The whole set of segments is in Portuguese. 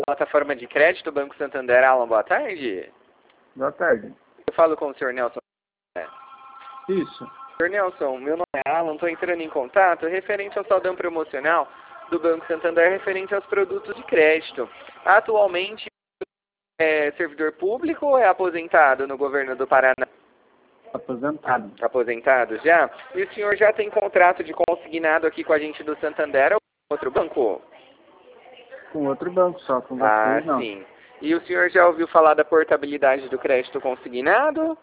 plataforma de crédito Banco Santander. Alan, boa tarde. Boa tarde. Eu falo com o senhor Nelson. Isso. Senhor Nelson, meu nome é Alan, estou entrando em contato referente ao saldão promocional do Banco Santander referente aos produtos de crédito. Atualmente, é servidor público ou é aposentado no governo do Paraná? Aposentado. Aposentado já? E o senhor já tem contrato de consignado aqui com a gente do Santander ou com outro banco? Com outro banco, só com Ah, vocês não. sim. E o senhor já ouviu falar da portabilidade do crédito consignado?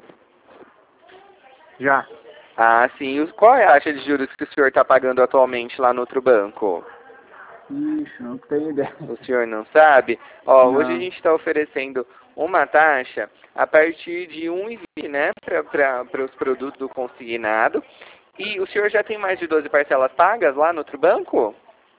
Já. Ah, sim. Qual é a taxa de juros que o senhor está pagando atualmente lá no outro banco? Ixi, não tenho ideia. O senhor não sabe? Ó, Não. hoje a gente está oferecendo uma taxa a partir de 1,20, né, para os produtos do consignado. E o senhor já tem mais de 12 parcelas pagas lá no outro banco?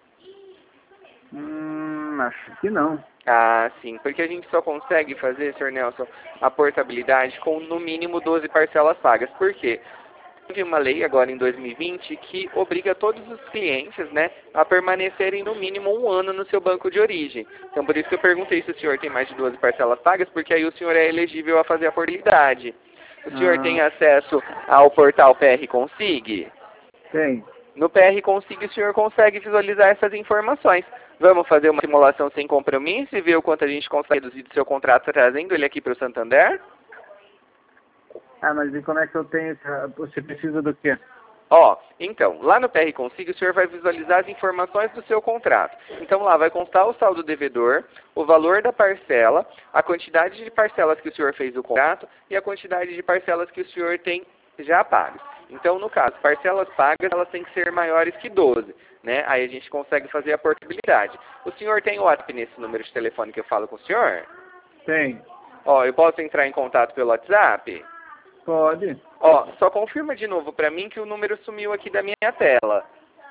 Acho que não. Ah, sim, porque a gente só consegue fazer, senhor Nelson, a portabilidade com no mínimo 12 parcelas pagas. Por quê? Teve uma lei agora em 2020 que obriga todos os clientes, né, a permanecerem no mínimo 1 ano no seu banco de origem. Então, por isso que eu perguntei se o senhor tem mais de 12 parcelas pagas, porque aí o senhor é elegível a fazer a portabilidade. O senhor tem acesso ao portal PR Consig? Tem. No PR Consig o senhor consegue visualizar essas informações. Vamos fazer uma simulação sem compromisso e ver o quanto a gente consegue reduzir do seu contrato trazendo ele aqui para o Santander? Ah, mas e como é que eu tenho você precisa do quê? Ó, então, lá no PR Consig o senhor vai visualizar as informações do seu contrato. Então lá vai constar o saldo devedor, o valor da parcela, a quantidade de parcelas que o senhor fez do contrato e a quantidade de parcelas que o senhor tem já pagas. Então, no caso, parcelas pagas, elas têm que ser maiores que 12, né? Aí a gente consegue fazer a portabilidade. O senhor tem o WhatsApp nesse número de telefone que eu falo com o senhor? Tem. Ó, eu posso entrar em contato pelo WhatsApp? Pode. Ó, só confirma de novo pra mim que o número sumiu aqui da minha tela.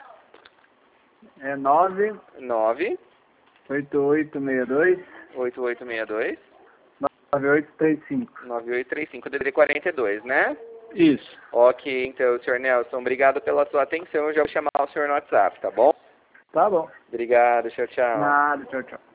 É 9 9 8862 8862 9835. 9835 DDD 42, né? Isso. Ok, então, senhor Nelson, obrigado pela sua atenção. Eu já vou chamar o senhor no WhatsApp, tá bom? Tá bom. Obrigado, tchau, tchau. Nada, tchau, tchau.